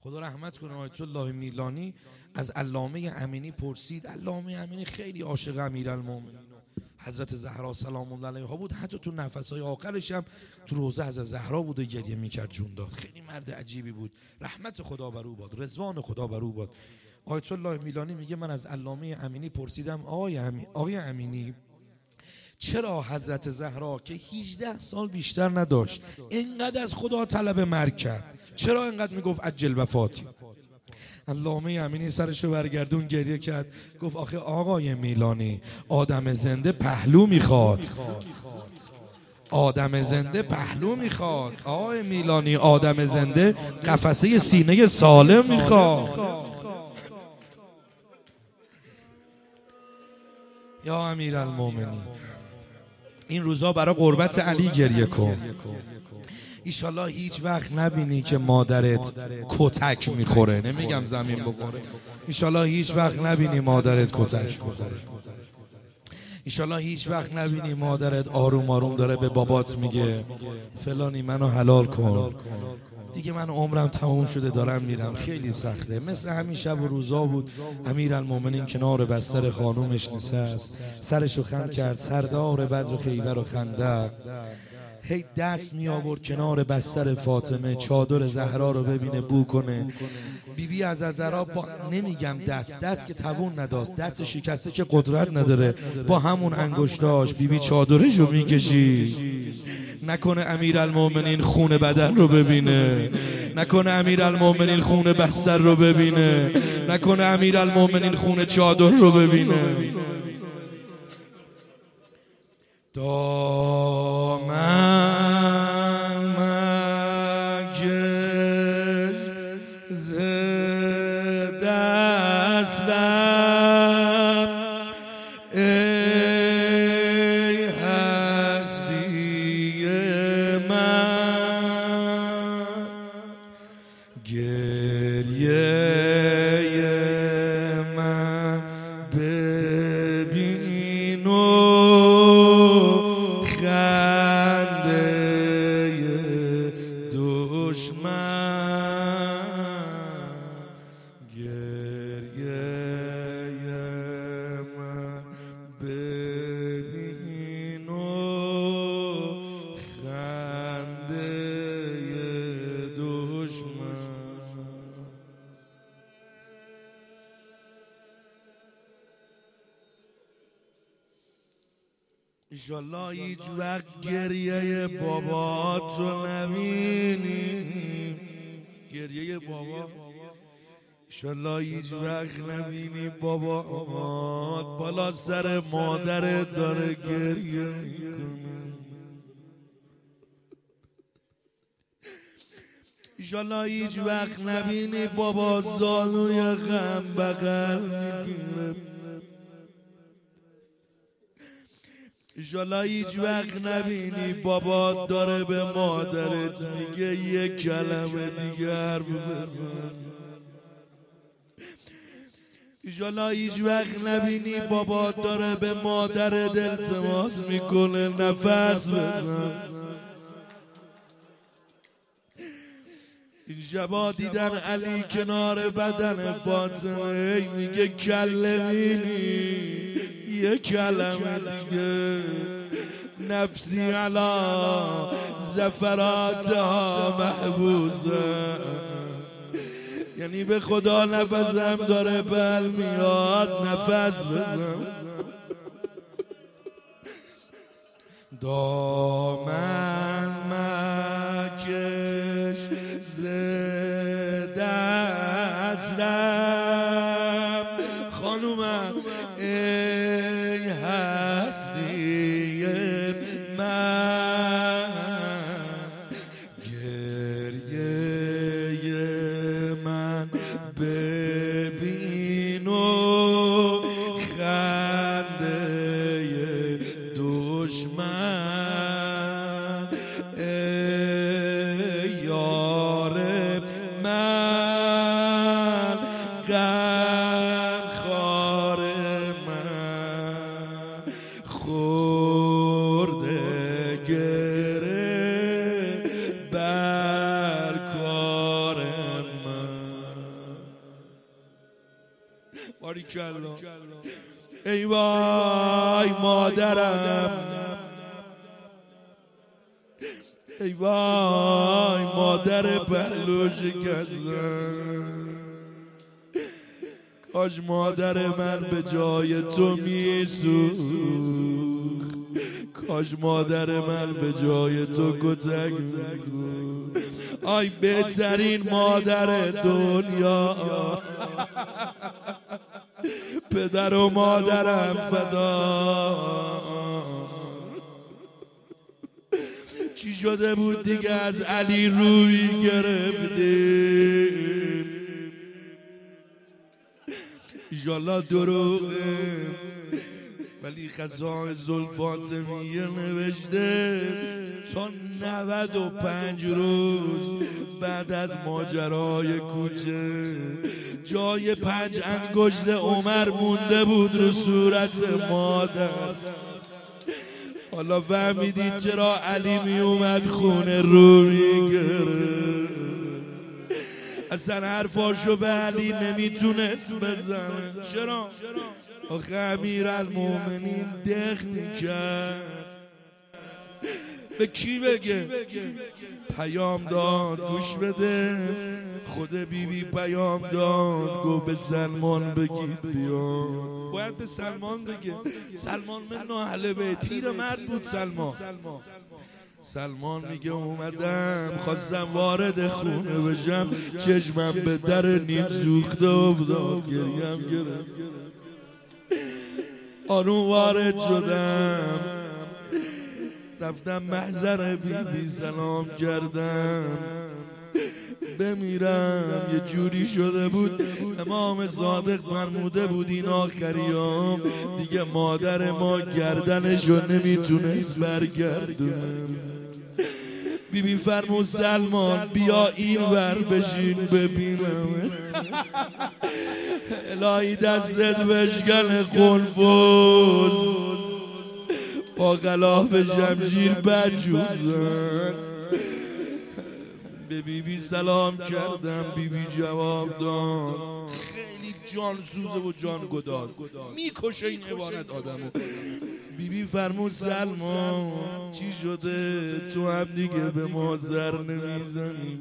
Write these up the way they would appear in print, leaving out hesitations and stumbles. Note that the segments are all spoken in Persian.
خدا رحمت کنه آیت الله میلانی از علامه امینی پرسید. علامه امینی خیلی عاشق امیرالمومنین حضرت زهرا سلام الله علیها بود، حتی تو نفسهای آخرش هم تو روضه حضرت زهرا بود و گریه میکرد، جون داد. خیلی مرد عجیبی بود، رحمت خدا بر او باد، رضوان خدا بر او باد. آیت الله میلانی میگه من از علامه امینی پرسیدم آقای امینی چرا حضرت زهرا که 18 سال بیشتر نداشت اینقدر از خدا طلب مرگ کرد؟ چرا اینقدر میگفت عجل وفاتی؟ علامه امینی سرشو برگردون گریه کرد، گفت آخه آقای میلانی آدم زنده پهلو میخواد، آدم زنده پهلو میخواد. آقای میلانی آدم زنده قفسه سینه سالم میخواد. یا امیرالمومنین این روزا برای قربت علی گریه کن. ایشالله هیچ وقت نبینی که مادرت کتک میخوره، نمیگم زمین بخوره، ایشالله هیچ وقت نبینی مادرت کتک بخوره. ایشالله هیچ وقت نبینی مادرت آروم آروم داره به بابات میگه فلانی منو حلال کن، دیگه من عمرم تموم شده دارم میرم. خیلی سخته. مثل همین شب و روزا بود امیرالمومنین کنار بستر خانومش نشست، سرشو خم کرد، سردار بدر و خیبر و خندق، هی دست می آورد کنار بستر فاطمه چادر زهرا رو ببینه بو کنه. بیبی از زهرا با نمیگم دست که توون نداشت، دست شکسته که قدرت نداره، با همون انگشتاش بیبی چادرش رو میکشی. نکنه امیرالمومنین خون بدن رو ببینه، نکنه امیرالمومنین خون بستر رو ببینه، نکنه امیرالمومنین خون چادر رو ببینه. دامن مکش ز دستم ای هستی من، گریه من ببین و ایشالله هیچ وقت گریه بابا تو نبینی، گریه بابا ایشالله هیچ وقت نبینی بابا بالا سر مادرت داره گریه میکنه. ایشالله هیچ وقت نبینی بابا زانوی غم بغل میگیره. ایشالله هیچ وقت نبینی بابا داره به مادرت میگه یک کلمه دیگه حرف بزن. ایشالله هیچ وقت نبینی بابا داره به مادرت التماس میکنه نفس بزن. این شبا دیدن علی کنار بدن فاطمه میگه کلمینی، یه کلمه دیگه، نفسی علا زفراتها محبوسه، یعنی به خدا نفسم داره بل میاد نفس بزن. دامن مکش ز دستم خانومم ای هستی من، گریه من ببین و خنده دشمن، ای یار من باریکلا. ای وای مادرم، ای وای مادر پهلو شکستم، کاش مادر من به جای تو میسوخت، کاش مادر من به جای تو کتک می‌خورد. آی بهترین مادر دنیا، پدر و مادرم فدا. چی شده بود دیگه از علی روی گرفتیم، ایشالله دروغه، ولی خزان زلفاطمیه نوشته تا 95 روز بعد از ماجرای کوچه جای 5 انگشت عمر مونده بود رو صورت مادر. حالا فهمیدید چرا علی می اومد خونه رو میگرد؟ اصلا حرفاشو به علی نمیتونست بزنه. چرا؟ آخه امیرالمومنین دق میکرد. به کی بگه؟ پیام داد، گوش بده، خود بیبی پیام داد، گو به سلمان بگید بیا. باید به سلمان بگه. سلمان من اهل بیت، پیر مرد بود سلمان. سلمان میگه اومدم خواستم وارد خونه بشم، چشمم به در نیم سوخته افتاد، گریم گرفت. آروم وارد شدم، رفتم محضر بیبی سلام کردم، بمیرم یه جوری شده بود. امام صادق فرموده بود این آخریام دیگه مادر ما گردنشو نمیتونست برگردونه. بیبی فرمود سلمان بیا این ور بشین ببینم. الهی دستت بشکن قنفوز، با غلاف شمشیر بجوزن. به بیبی سلام کردم، بیبی جواب داد، خیلی جان سوزه و جان گداز، میکشه این عبارت آدمو. بیبی فرمود سلمان چی شده؟ تو هم دیگه به ما زر نمیزنی؟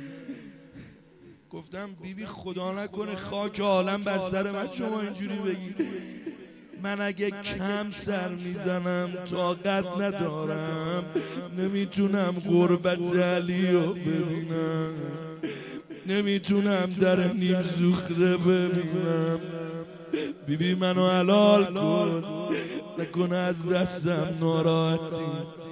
گفتم بیبی خدا نکنه خاک عالم بر سر من شما اینجوری بگی. من اگه کم سر میزنم طاقت ندارم، نمیتونم غربت علی رو ببینم، نمیتونم در نیم سوخته ببینم. بیبی منو حلال کن، نکنه از دستم ناراحتی.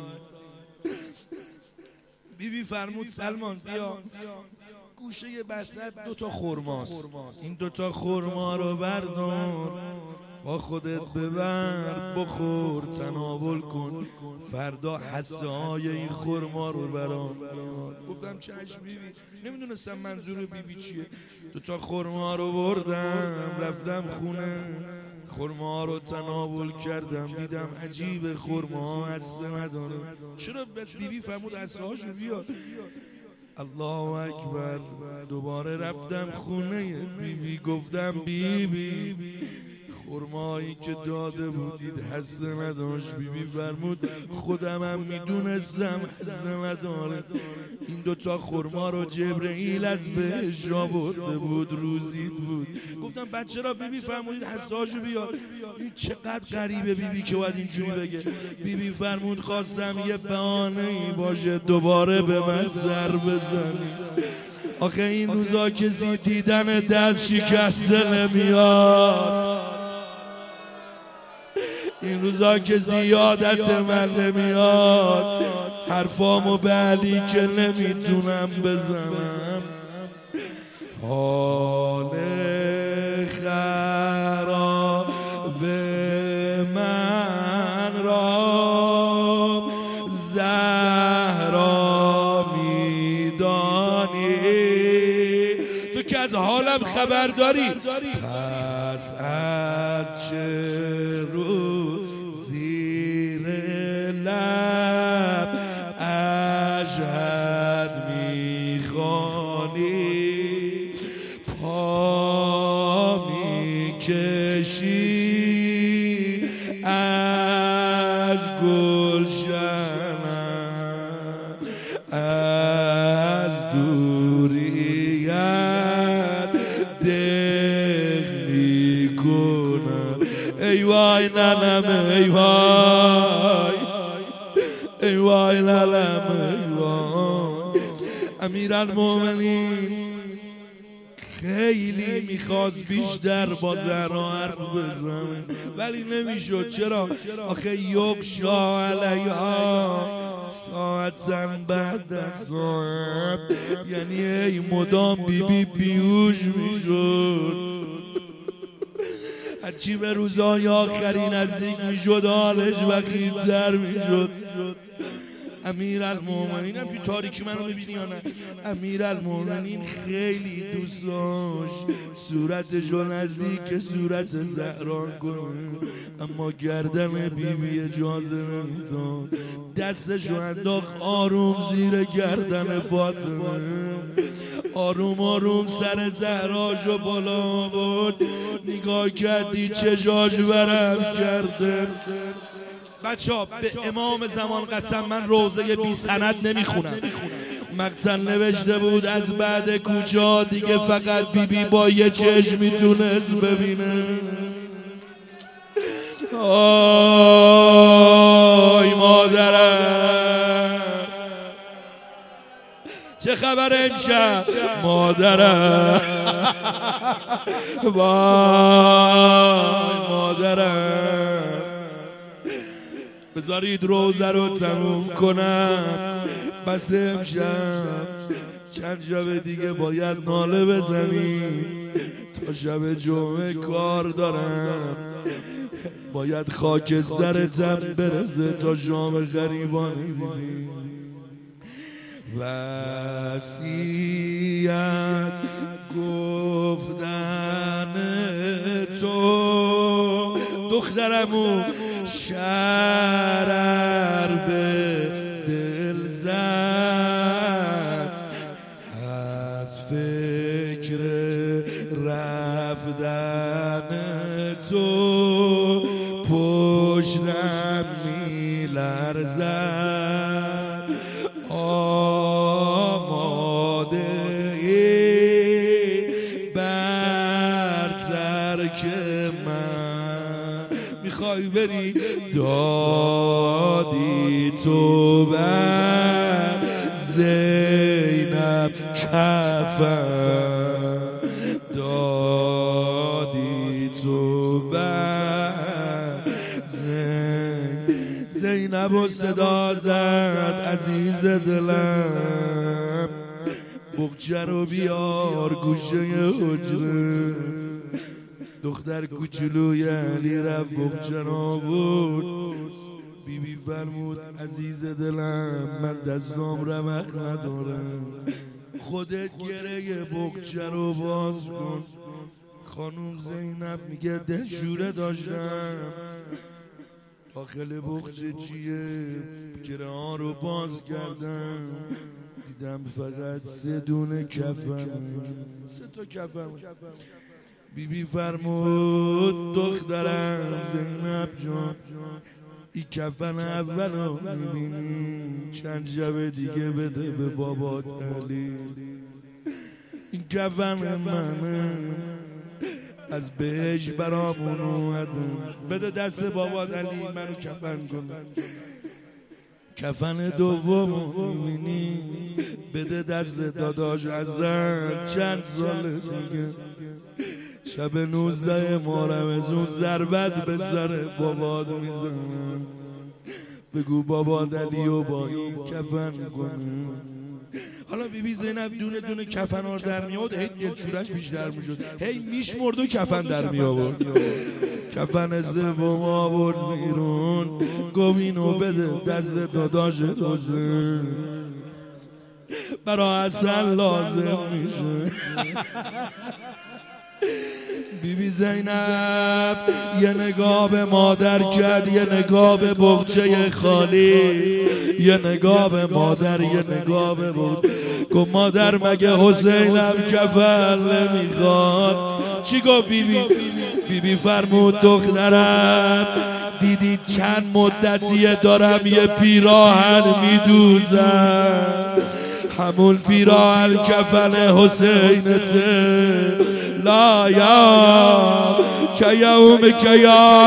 بیبی فرمود سلمان بیا، گوشه بسط 2 خرماست، این 2 خرما رو بردار با خودت ببر بخور تناول کن، فردا حصه های این خرما رو برام بیار. گفتم چشم بیبی. نمیدونستم منظور بیبی چیه. 2 خرما رو بردم رفتم خونه، خرما رو تناول کردم، دیدم عجیب خرما حصه نداره. چرا بس بیبی فرمود حصه هاشو بیار. الله اکبر. دوباره رفتم خونه بیبی، گفتم بیبی خرمایی که داده بودید حصه نداشت. بیبی فرمود خودم هم میدونستم حصه نداره، این 2 خرما رو جبرئیل از بهش آورده بود، روزید بود. گفتم بچه را بیبی فرمودید حصه هاشو بیار. این چقدر غریبه بیبی که باید اینجوری بگه. بیبی فرمود خواستم یه بهانه‌ای باشه دوباره به من سر بزنی. آخه این روزا کسی دیدن دست شکسته نمیاد، این روزا کسی یادت من نمیاد، حرفامو به علی که نمیتونم بزنم. حال خراب من را زهرا میدانی، تو که از حالم خبر داری. پس از چه رو زیر لب اشهد میخوانی، پا میکشی از گلشنم، از دوریت دق میکنم. ای وای ننم ای وای، ای وای ننم ای وای. امیرالمومنین خیلی میخواست بیشتر با زهرا حرف بزنه ولی نمیشد. چرا؟ آخه یغشا علیها ساعتاً بعد ساعت، یعنی ای مدام بیبی بیهوش میشد. هرچی به روزهای آخری نزدیک میشد حالش وخیم‌تر میشد. امیرالمومنین هم توی تاریکی منو میبینی یا نه؟ امیرالمومنین خیلی دوست داشت صورتشو نزدیک صورت زهرا کنه، اما گردن بیبی اجازه نمیداد. دستشو انداخت آروم زیر گردن فاطمه، آروم آروم سر زهراشو بالا برد. نگاه کردی چشاش ورم کرده. بچه‌ها به امام زمان قسم من روزه بی سند نمیخونم. مقتل نوشته بود از بعد کوچه ها دیگه فقط بیبی با یه چشم میتونست ببینه. آی مادرم چه خبر امشب؟ مادرم وای مادرم. بذارید روزه رو تموم کنم، بس امشب چند شب دیگه باید ناله بزنیم. تا شب جمعه کار دارم، باید خاک سرتم برسه تا شام غریبانه ببینیم. وصیت گفتن تو دخترمو شرر به دل زد، از فکر رفتن تو پشتم میلرزد. آماده بر ترک من میخوای بری، دادی تو بر زینب کفن، دادی تو بر زینب و صدا زد عزیز دلم بغچه رو بیار گوشه حجره. دختر کوچولوی علی رفت بغچه رو بود. بیبی فرمود عزیز دلم من دستام رمق ندارم، خودت گره بغچه رو باز کن. خانوم زینب میگه دلشوره داشتم، داخل بغچه چیه؟ گره ها رو باز کردم دیدم فقط 3 دونه کفن، 3 تا کفن. بیبی فرمود دخترم زینب جان این کفن اول رو میبینی، چند شب دیگه بده به بابات علی. این کفن منه، از بهش برامون اومدم، بده دست بابات علی منو کفن کن. کفن دوم میبینی بده دست داداش حسن، چند سال دیگه شب 19 محرم از اون ضربت به سر بابات میزنم، بگو بابات علی و با این کفن کنه. حالا بیبی زینب دونه دونه کفن ها در میاد، هی دلشورش بیشتر میشد، هی میشمرد و کفن در می آورد. کفن سوم آورد بیرون، گفت اینو بده دست داداش حسین، برا حسن لازم میشه. بیبی زینب یه نگاه به مادر کرد، یه نگاه به بغچه خالی، یه نگاه به مادر، یه نگاه به بود. گفت مادر مگه حسینم کفن نمیخواد؟ چی گفت بیبی فرمود دخترم دیدی چند مدتیه دارم یه پیراهن میدوزم، همون پیراهن کفن حسینته. لا یا که یوم که یا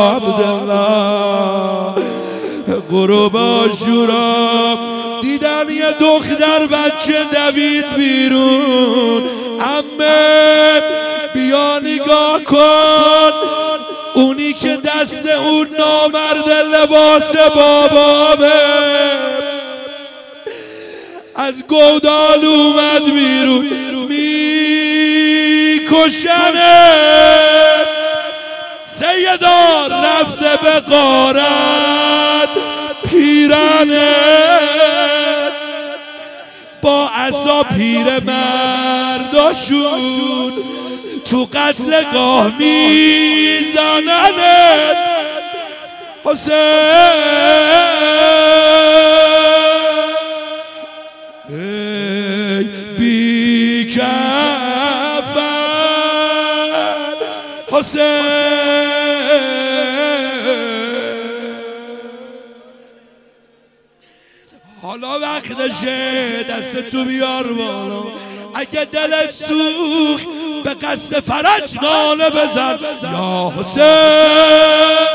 عبدالله غروب عاشورا دیدن یه دختر بچه دوید بیرون. عمه بیا نگاه کن، اونی که دست اون نامرد لباس بابامه از گودال اومد بیرون، میکشنه. سیدا رفته به غارت پیرنه، با عصا پیر مرداشون تو قتلگاه میزننه. حسین بی کفن، حسین حالا وقتشه دست تو بیار بالا، اگه دلت سوخت به قصد فرج ناله بزن یا حسین.